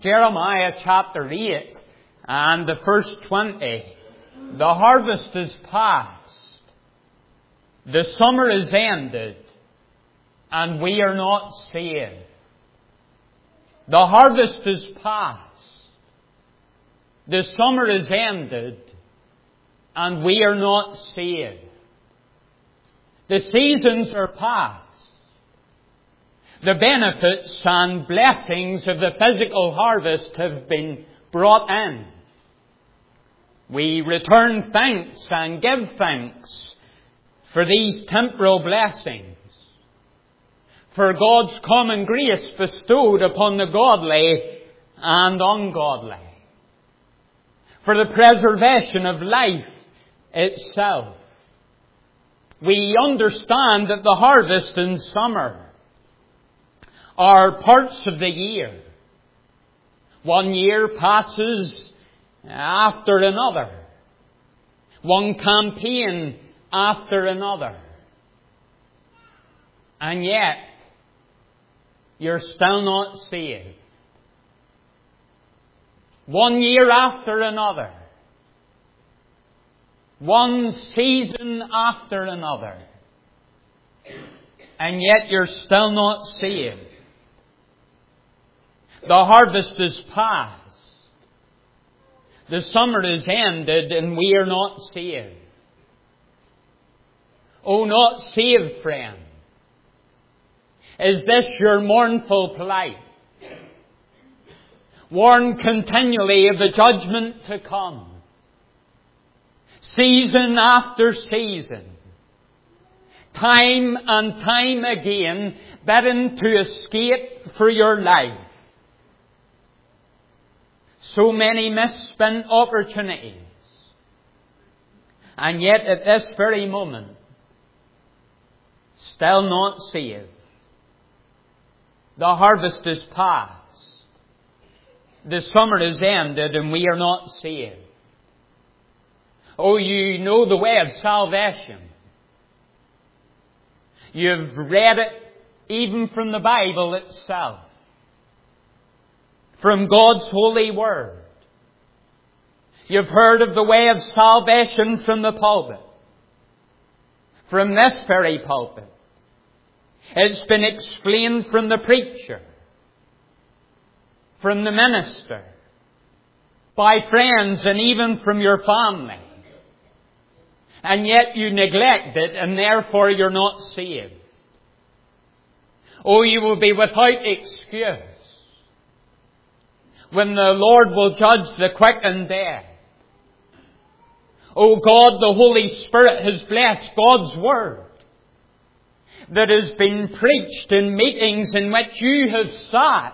Jeremiah chapter 8 and the verse 20. The harvest is past. The summer is ended. And we are not saved. The harvest is past. The summer is ended. And we are not saved. The seasons are past. The benefits and blessings of the physical harvest have been brought in. We return thanks and give thanks for these temporal blessings, for God's common grace bestowed upon the godly and ungodly, for the preservation of life itself. We understand that the harvest and summer are parts of the year. One year passes after another. One campaign after another. And yet, you're still not saved. One year after another. One season after another. And yet you're still not saved. The harvest is past. The summer is ended and we are not saved. Oh, not saved, friend. Is this your mournful plight? Warn continually of the judgment to come. Season after season. Time and time again, bidden to escape for your life. So many misspent opportunities. And yet at this very moment, still not saved. The harvest is past. The summer is ended and we are not saved. Oh, you know the way of salvation. You've read it even from the Bible itself. From God's holy word. You've heard of the way of salvation from the pulpit. From this very pulpit. It's been explained from the preacher. From the minister. By friends and even from your family. And yet you neglect it and therefore you're not saved. Oh, you will be without excuse when the Lord will judge the quick and dead. Oh God, the Holy Spirit has blessed God's Word that has been preached in meetings in which you have sat,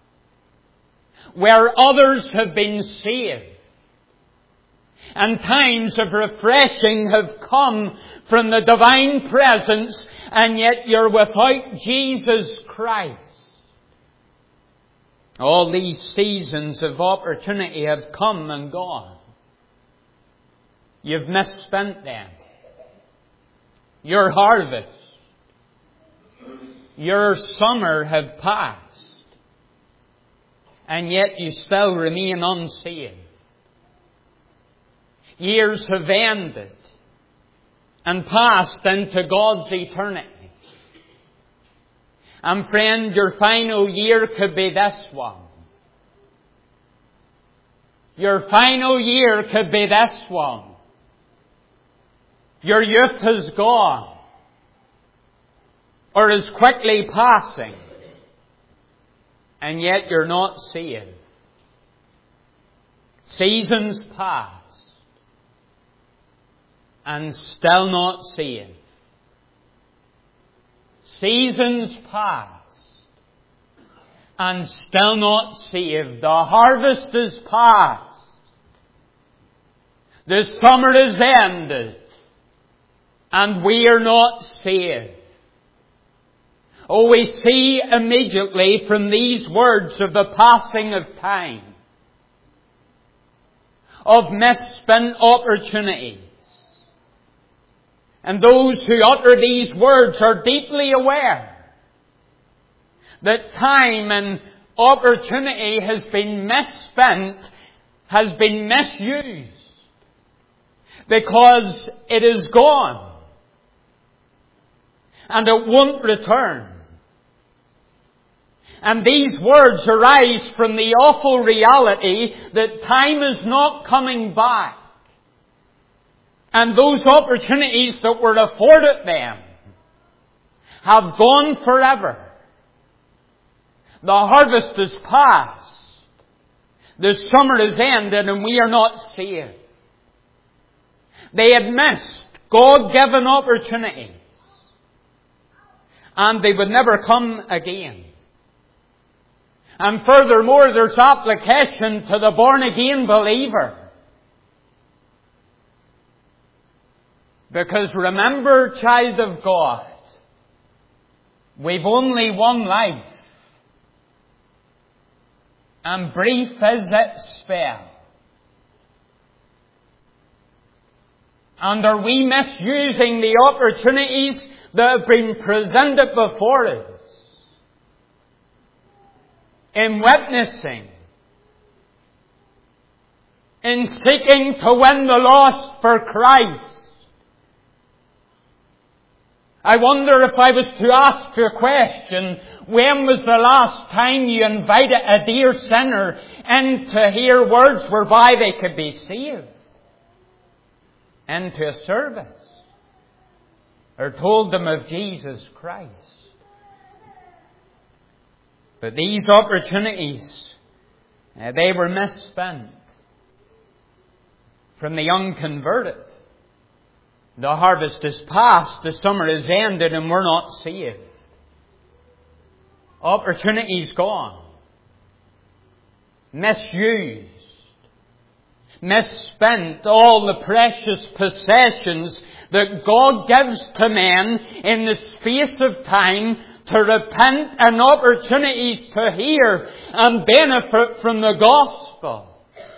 where others have been saved. And times of refreshing have come from the divine presence, and yet you're without Jesus Christ. All these seasons of opportunity have come and gone. You've misspent them. Your harvest, your summer have passed. And yet you still remain unsaved. Years have ended and passed into God's eternity. And friend, your final year could be this one. Your final year could be this one. Your youth has gone, or is quickly passing, and yet you're not saved. Seasons pass, and still not saved. Seasons past, and still not saved. The harvest is past. The summer is ended, and we are not saved. Oh, we see immediately from these words of the passing of time, of misspent opportunities. And those who utter these words are deeply aware that time and opportunity has been misspent, has been misused, because it is gone and it won't return. And these words arise from the awful reality that time is not coming back. And those opportunities that were afforded them have gone forever. The harvest is past. The summer is ended and we are not saved. They had missed God-given opportunities. And they would never come again. And furthermore, there's application to the born-again believer. Because remember, child of God, we've only one life. And brief is its spell. And are we misusing the opportunities that have been presented before us? In witnessing, in seeking to win the lost for Christ. I wonder if I was to ask you a question, when was the last time you invited a dear sinner in to hear words whereby they could be saved? Into a service? Or told them of Jesus Christ? But these opportunities, they were misspent. From the unconverted, the harvest is past, the summer is ended, and we're not saved. Opportunities gone. Misused. Misspent, all the precious possessions that God gives to men in the space of time to repent and opportunities to hear and benefit from the gospel.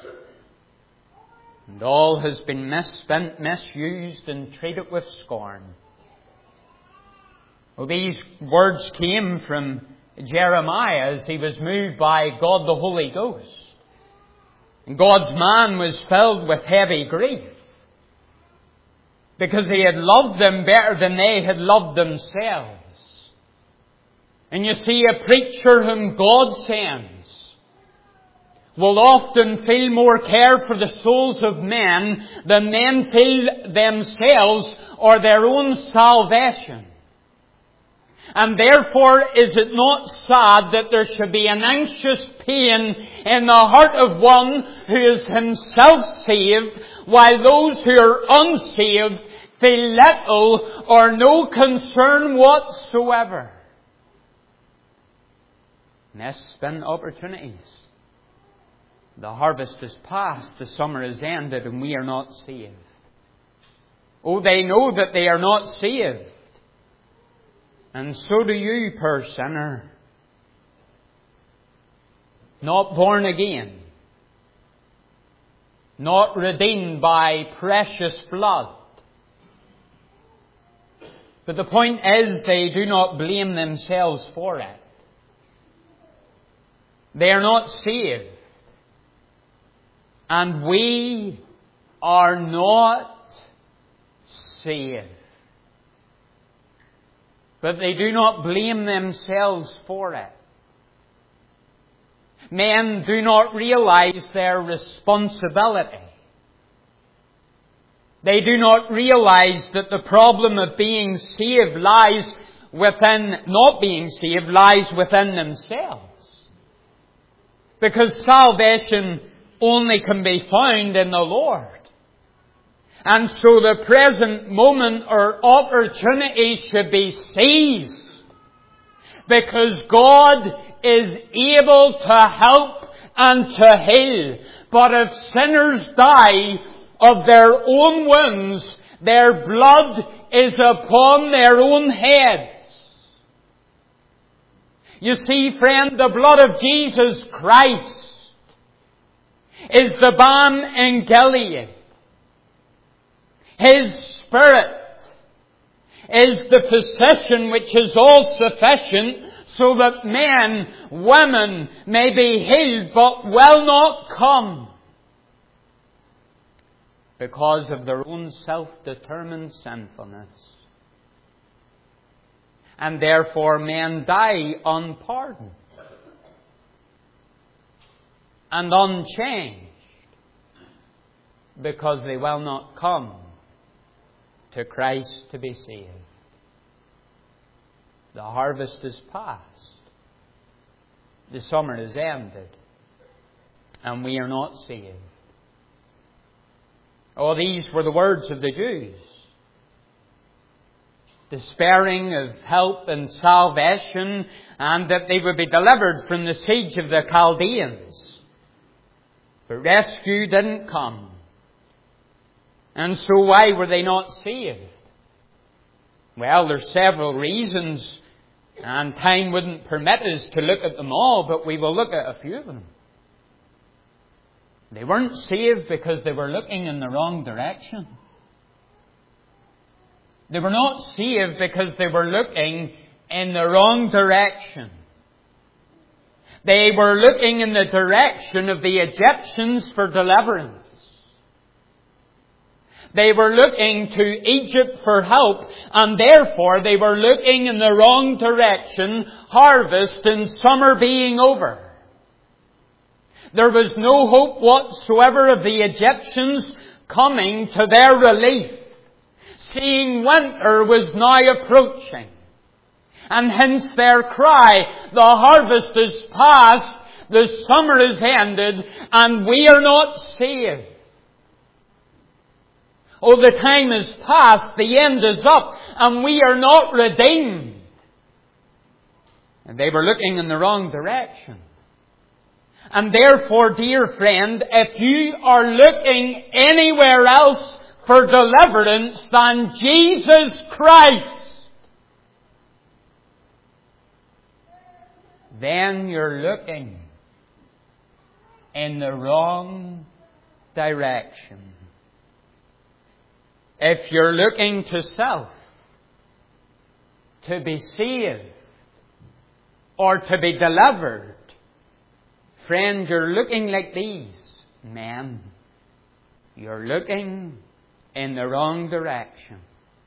And all has been misspent, misused, and treated with scorn. Well, these words came from Jeremiah as he was moved by God the Holy Ghost. And God's man was filled with heavy grief, because he had loved them better than they had loved themselves. And you see, a preacher whom God sends will often feel more care for the souls of men than men feel themselves or their own salvation. And therefore, is it not sad that there should be an anxious pain in the heart of one who is himself saved, while those who are unsaved feel little or no concern whatsoever? Misspent opportunities. The harvest is past, the summer is ended, and we are not saved. Oh, they know that they are not saved. And so do you, poor sinner. Not born again. Not redeemed by precious blood. But the point is, they do not blame themselves for it. They are not saved. And we are not saved. But they do not blame themselves for it. Men do not realize their responsibility. They do not realize that the problem of being saved lies within, not being saved lies within themselves. Because salvation only can be found in the Lord. And so the present moment or opportunity should be seized. Because God is able to help and to heal. But if sinners die of their own wounds, their blood is upon their own heads. You see, friend, the blood of Jesus Christ is the balm in Gilead. His Spirit is the physician which is all sufficient, so that men, women may be healed, but will not come because of their own self-determined sinfulness. And therefore men die unpardoned and unchanged because they will not come to Christ to be saved. The harvest is past. The summer is ended. And we are not saved. Oh, these were the words of the Jews, despairing of help and salvation, and that they would be delivered from the siege of the Chaldeans. But rescue didn't come. And so why were they not saved? Well, there's several reasons, and time wouldn't permit us to look at them all, but we will look at a few of them. They weren't saved because they were looking in the wrong direction. They were not saved because they were looking in the wrong direction. They were looking in the direction of the Egyptians for deliverance. They were looking to Egypt for help, and therefore they were looking in the wrong direction, harvest and summer being over. There was no hope whatsoever of the Egyptians coming to their relief, seeing winter was now approaching. And hence their cry, the harvest is past, the summer is ended, and we are not saved. Oh, the time is past, the end is up, and we are not redeemed. And they were looking in the wrong direction. And therefore, dear friend, if you are looking anywhere else for deliverance than Jesus Christ, then you're looking in the wrong direction. If you're looking to self, to be saved, or to be delivered, friend, you're looking like these men. You're looking in the wrong direction.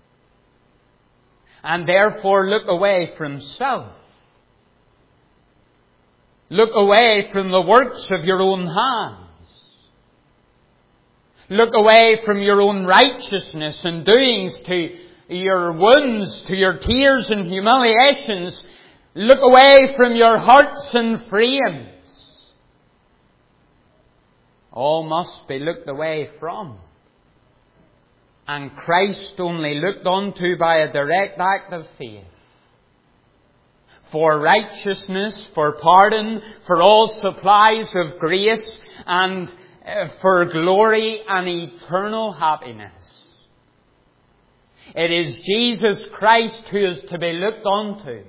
And therefore look away from self. Look away from the works of your own hands. Look away from your own righteousness and doings, to your wounds, to your tears and humiliations. Look away from your hurts and frames. All must be looked away from. And Christ only looked unto by a direct act of faith. For righteousness, for pardon, for all supplies of grace, and for glory and eternal happiness. It is Jesus Christ who is to be looked unto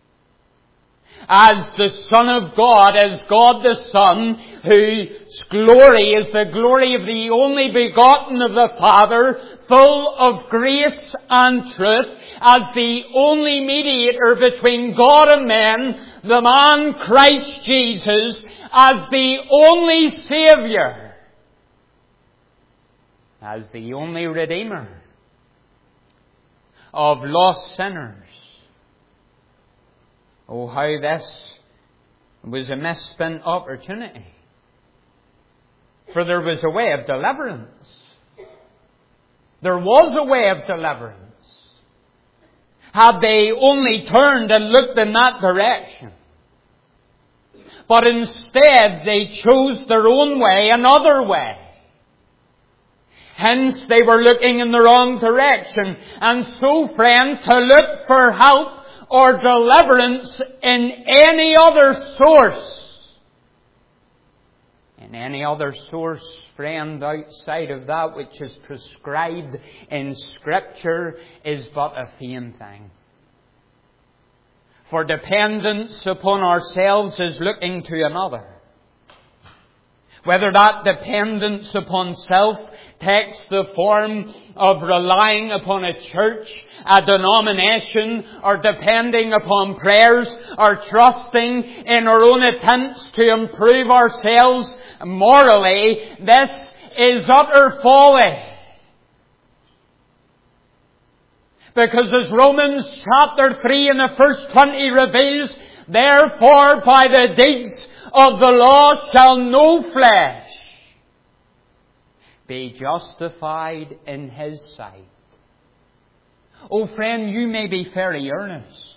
as the Son of God, as God the Son, whose glory is the glory of the only begotten of the Father, full of grace and truth, as the only mediator between God and men, the man Christ Jesus, as the only Saviour, as the only Redeemer of lost sinners. Oh, how this was a misspent opportunity. For there was a way of deliverance. There was a way of deliverance. Had they only turned and looked in that direction. But instead they chose their own way, another way. Hence they were looking in the wrong direction. And so, friend, to look for help or deliverance in any other source. In any other source, friend, outside of that which is prescribed in Scripture is but a vain thing. For dependence upon ourselves is looking to another. Whether that dependence upon self takes the form of relying upon a church, a denomination, or depending upon prayers, or trusting in our own attempts to improve ourselves morally, this is utter folly. Because as Romans chapter 3 in the first 20 reveals, therefore by the deeds of the law shall no flesh be justified in his sight. Oh friend, you may be very earnest.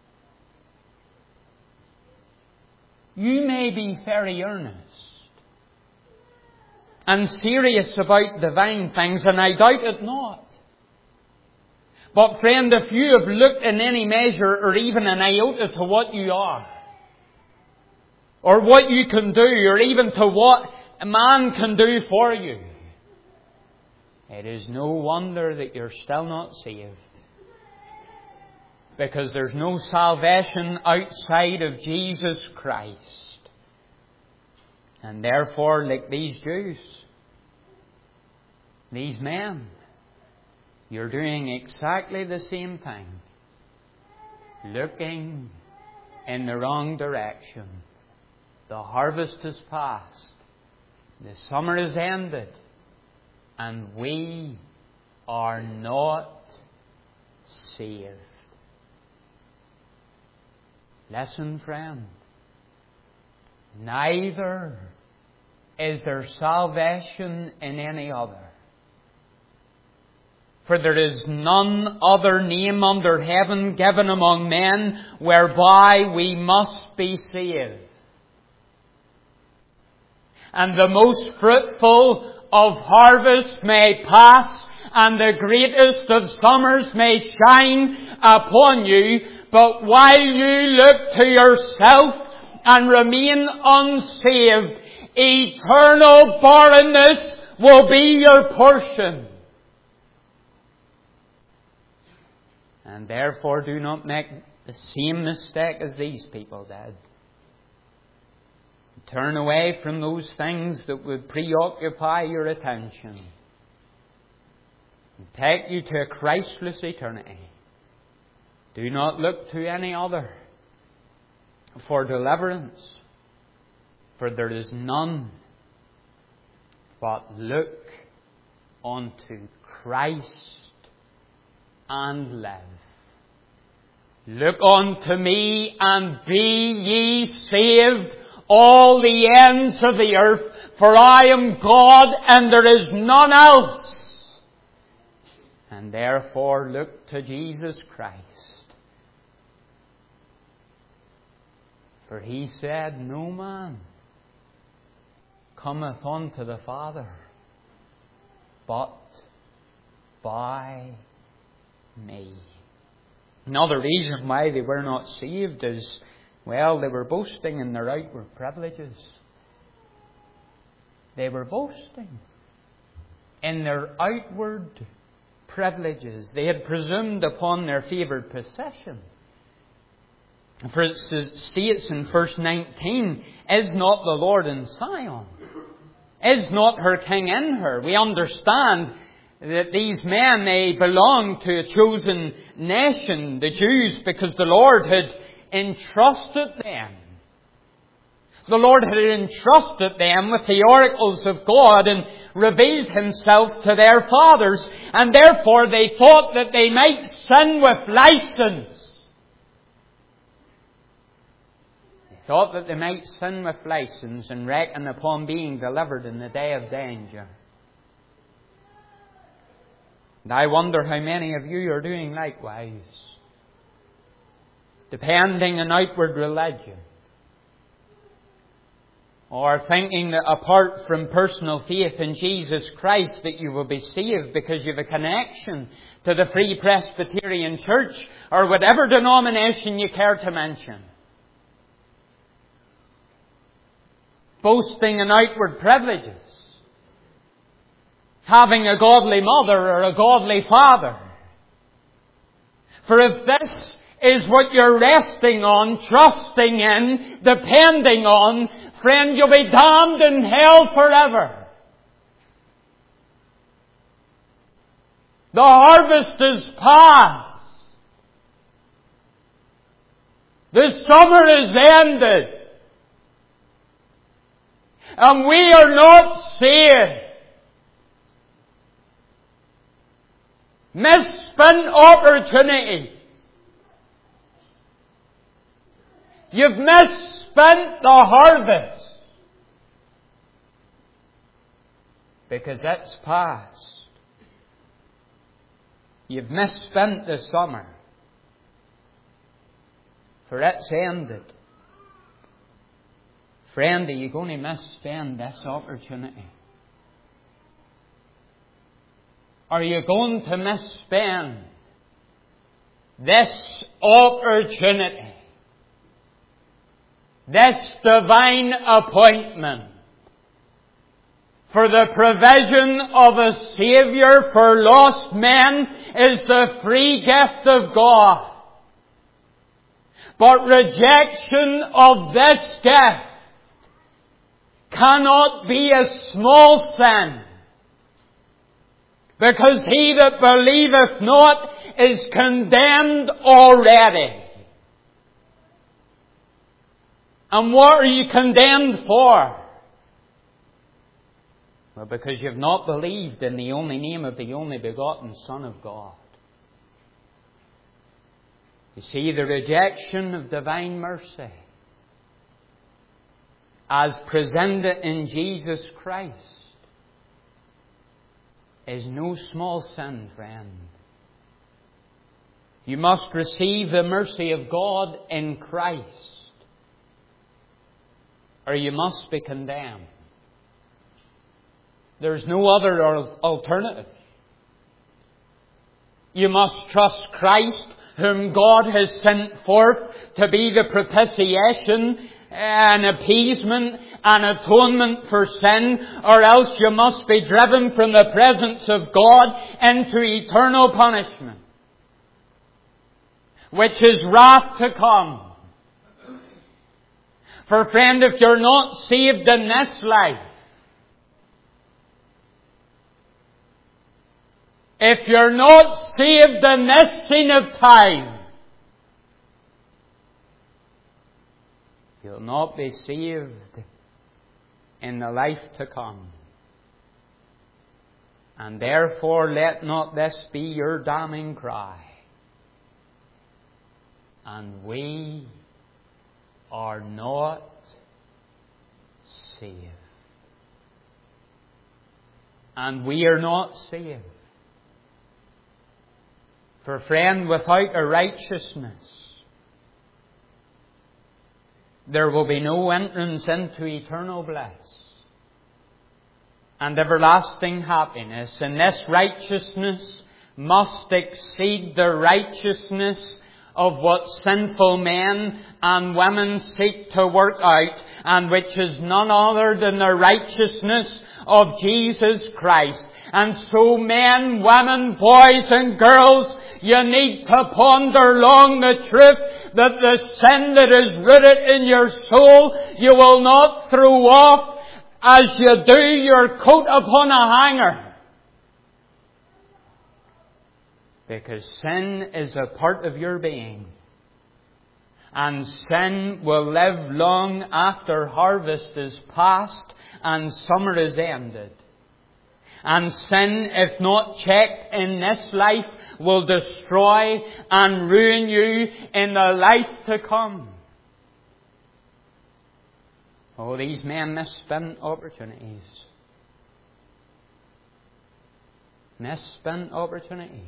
You may be very earnest and serious about divine things, and I doubt it not. But friend, if you have looked in any measure or even an iota to what you are, or what you can do, or even to what a man can do for you, it is no wonder that you're still not saved. Because there's no salvation outside of Jesus Christ. And therefore, like these Jews, these men, you're doing exactly the same thing. Looking in the wrong direction. The harvest is past. The summer is ended. And we are not saved. Listen, friend. Neither is there salvation in any other. For there is none other name under heaven given among men whereby we must be saved. And the most fruitful of harvests may pass, and the greatest of summers may shine upon you, but while you look to yourself and remain unsaved, eternal barrenness will be your portion. And therefore do not make the same mistake as these people did. Turn away from those things that would preoccupy your attention and take you to a Christless eternity. Do not look to any other for deliverance, for there is none, but look unto Christ and live. Look unto me and be ye saved, all the ends of the earth, for I am God and there is none else. And therefore look to Jesus Christ. For he said, no man cometh unto the Father but by me. Another reason why they were not saved is, well, they were boasting in their outward privileges. They were boasting in their outward privileges. They had presumed upon their favoured possession. For it states in verse 19, is not the Lord in Zion? Is not her King in her? We understand that these men, they belonged to a chosen nation, the Jews, because the Lord had entrusted them. The Lord had entrusted them with the oracles of God and revealed Himself to their fathers, and therefore they thought that they might sin with license. They thought that they might sin with license and reckon upon being delivered in the day of danger. And I wonder how many of you are doing likewise, depending on outward religion, or thinking that apart from personal faith in Jesus Christ that you will be saved because you have a connection to the Free Presbyterian Church or whatever denomination you care to mention. Boasting in outward privileges, having a godly mother or a godly father. For if this is what you're resting on, trusting in, depending on, friend, you'll be damned in hell forever. The harvest is past. The summer is ended. And we are not saved. Misspent opportunities. You've misspent the harvest. Because it's past. You've misspent the summer. For it's ended. Friend, are you going to misspend this opportunity? Are you going to misspend this opportunity? This divine appointment for the provision of a Saviour for lost men is the free gift of God. But rejection of this gift cannot be a small sin, because he that believeth not is condemned already. And what are you condemned for? Well, because you've not believed in the only name of the only begotten Son of God. You see, the rejection of divine mercy as presented in Jesus Christ is no small sin, friend. You must receive the mercy of God in Christ, or you must be condemned. There's no other alternative. You must trust Christ, whom God has sent forth to be the propitiation and appeasement and atonement for sin, or else you must be driven from the presence of God into eternal punishment, which is wrath to come. For friend, if you're not saved in this life, if you're not saved in this scene of time, you'll not be saved in the life to come. And therefore let not this be your damning cry. And we are not saved. And we are not saved. For friend, without a righteousness, there will be no entrance into eternal bliss and everlasting happiness. And this righteousness must exceed the righteousness of what sinful men and women seek to work out, and which is none other than the righteousness of Jesus Christ. And so men, women, boys and girls, you need to ponder long the truth that the sin that is rooted in your soul you will not throw off as you do your coat upon a hanger. Because sin is a part of your being. And sin will live long after harvest is past and summer is ended. And sin, if not checked in this life, will destroy and ruin you in the life to come. Oh, these men misspent opportunities. Misspent opportunities.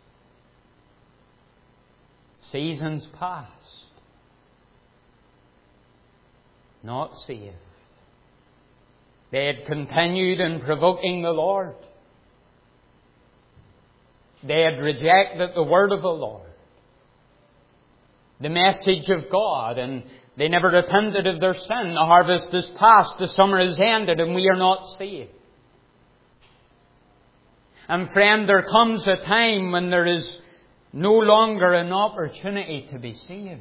Seasons past. Not saved. They had continued in provoking the Lord. They had rejected the word of the Lord, the message of God, and they never repented of their sin. The harvest is past, the summer is ended, and we are not saved. And friend, there comes a time when there is no longer an opportunity to be saved.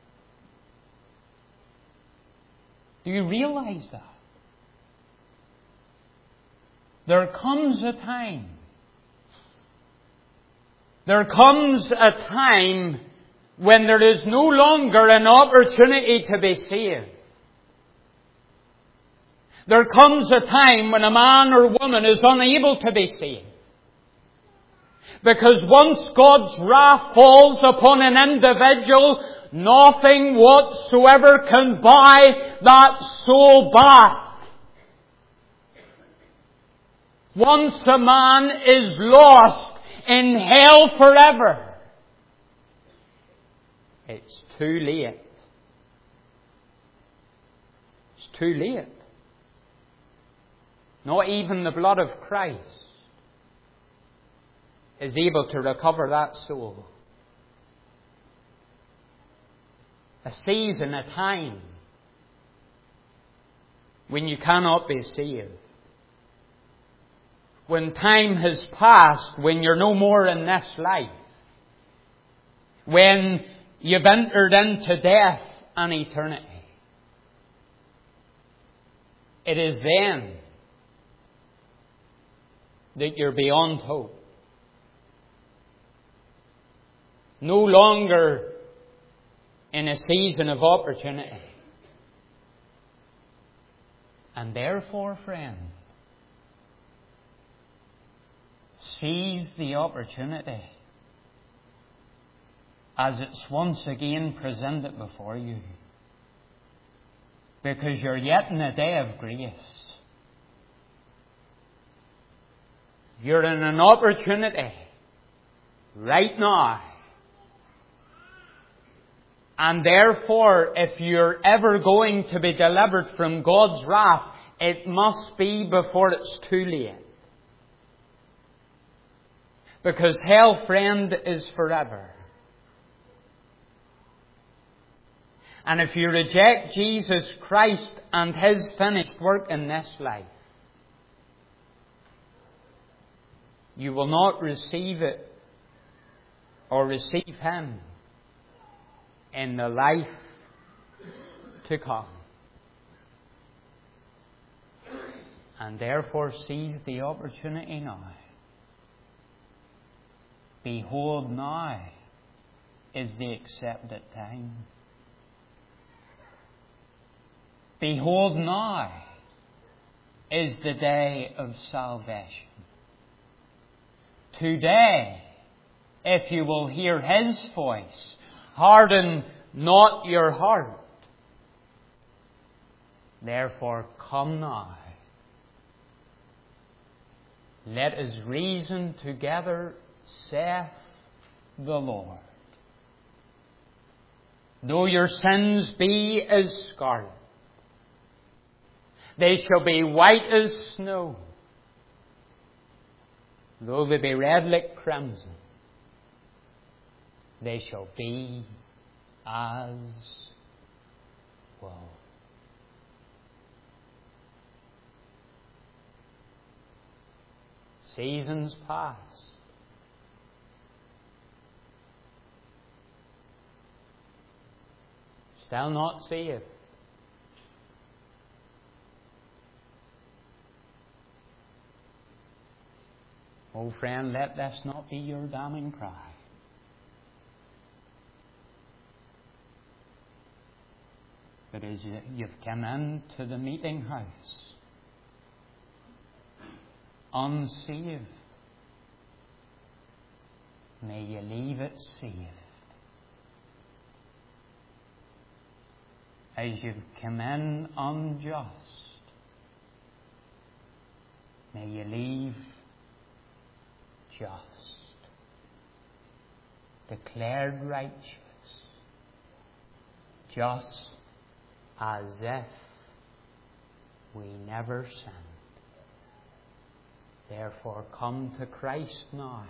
Do you realize that? There comes a time There comes a time when there is no longer an opportunity to be saved. There comes a time when a man or woman is unable to be saved. Because once God's wrath falls upon an individual, nothing whatsoever can buy that soul back. Once a man is lost in hell forever, it's too late. It's too late. Not even the blood of Christ is able to recover that soul. A season, a time when you cannot be saved. When time has passed, when you're no more in this life. When you've entered into death and eternity. It is then that you're beyond hope. No longer in a season of opportunity. And therefore, friend, seize the opportunity as it's once again presented before you. Because you're yet in a day of grace. You're in an opportunity right now. And therefore, if you're ever going to be delivered from God's wrath, it must be before it's too late. Because hell, friend, is forever. And if you reject Jesus Christ and His finished work in this life, you will not receive it or receive Him in the life to come. And therefore seize the opportunity now. Behold, now is the accepted time. Behold, now is the day of salvation. Today, if you will hear His voice, harden not your heart. Therefore, come now. Let us reason together, saith the Lord. Though your sins be as scarlet, they shall be white as snow. Though they be red like crimson, they shall be as wool. Seasons pass. Still not saved. Oh friend, let this not be your damning cry. But as you've come into the meeting house, unsaved, may you leave it saved. As you've come in unjust, may you leave just, declared righteous, just as if we never sinned. Therefore, come to Christ now.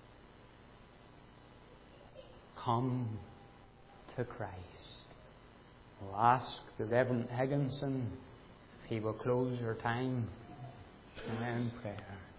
Come to Christ. We'll ask the Reverend Higginson if he will close our time in prayer.